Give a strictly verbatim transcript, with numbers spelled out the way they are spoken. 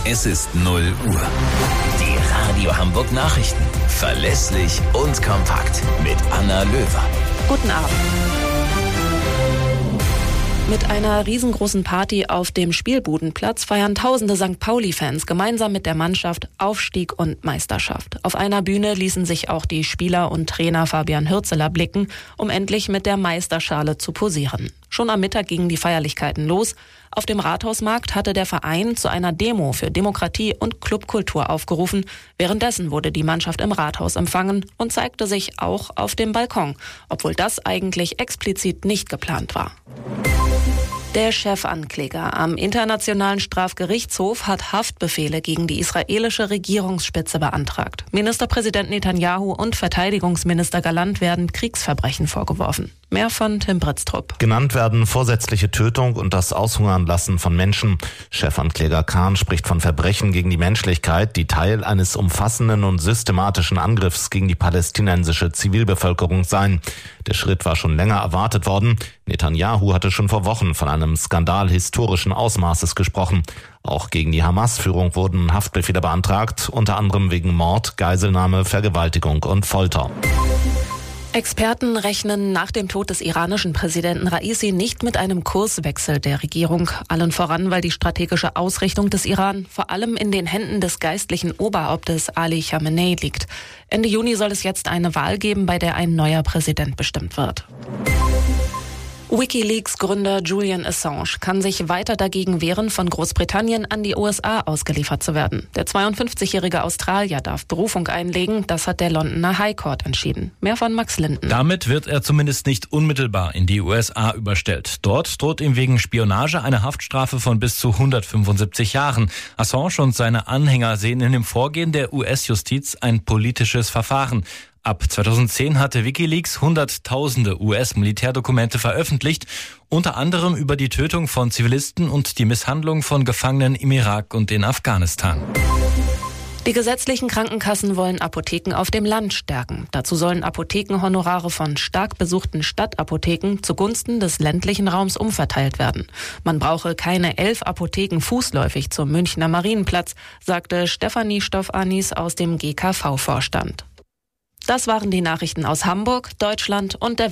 Es ist null Uhr. Die Radio Hamburg Nachrichten. Verlässlich und kompakt. Mit Anna Löwer. Guten Abend. Mit einer riesengroßen Party auf dem Spielbudenplatz feiern tausende Sankt Pauli-Fans gemeinsam mit der Mannschaft Aufstieg und Meisterschaft. Auf einer Bühne ließen sich auch die Spieler und Trainer Fabian Hürzeler blicken, um endlich mit der Meisterschale zu posieren. Schon am Mittag gingen die Feierlichkeiten los. Auf dem Rathausmarkt hatte der Verein zu einer Demo für Demokratie und Clubkultur aufgerufen. Währenddessen wurde die Mannschaft im Rathaus empfangen und zeigte sich auch auf dem Balkon, obwohl das eigentlich explizit nicht geplant war. Der Chefankläger am Internationalen Strafgerichtshof hat Haftbefehle gegen die israelische Regierungsspitze beantragt. Ministerpräsident Netanyahu und Verteidigungsminister Galland werden Kriegsverbrechen vorgeworfen. Mehr von Tim Britztrup. Genannt werden vorsätzliche Tötung und das Aushungernlassen von Menschen. Chefankläger Kahn spricht von Verbrechen gegen die Menschlichkeit, die Teil eines umfassenden und systematischen Angriffs gegen die palästinensische Zivilbevölkerung seien. Der Schritt war schon länger erwartet worden. Netanyahu hatte schon vor Wochen von einem Skandal historischen Ausmaßes gesprochen. Auch gegen die Hamas-Führung wurden Haftbefehle beantragt, unter anderem wegen Mord, Geiselnahme, Vergewaltigung und Folter. Experten rechnen nach dem Tod des iranischen Präsidenten Raisi nicht mit einem Kurswechsel der Regierung. Allen voran, weil die strategische Ausrichtung des Iran vor allem in den Händen des geistlichen Oberhauptes Ali Khamenei liegt. Ende Juni soll es jetzt eine Wahl geben, bei der ein neuer Präsident bestimmt wird. WikiLeaks-Gründer Julian Assange kann sich weiter dagegen wehren, von Großbritannien an die U S A ausgeliefert zu werden. Der zweiundfünfzigjährige Australier darf Berufung einlegen, das hat der Londoner High Court entschieden. Mehr von Max Linden. Damit wird er zumindest nicht unmittelbar in die U S A überstellt. Dort droht ihm wegen Spionage eine Haftstrafe von bis zu hundertfünfundsiebzig Jahren. Assange und seine Anhänger sehen in dem Vorgehen der U S-Justiz ein politisches Verfahren. Ab zweitausendzehn hatte WikiLeaks hunderttausende U S-Militärdokumente veröffentlicht, unter anderem über die Tötung von Zivilisten und die Misshandlung von Gefangenen im Irak und in Afghanistan. Die gesetzlichen Krankenkassen wollen Apotheken auf dem Land stärken. Dazu sollen Apothekenhonorare von stark besuchten Stadtapotheken zugunsten des ländlichen Raums umverteilt werden. Man brauche keine elf Apotheken fußläufig zum Münchner Marienplatz, sagte Stefanie Stoffanis aus dem G K V-Vorstand. Das waren die Nachrichten aus Hamburg, Deutschland und der Welt.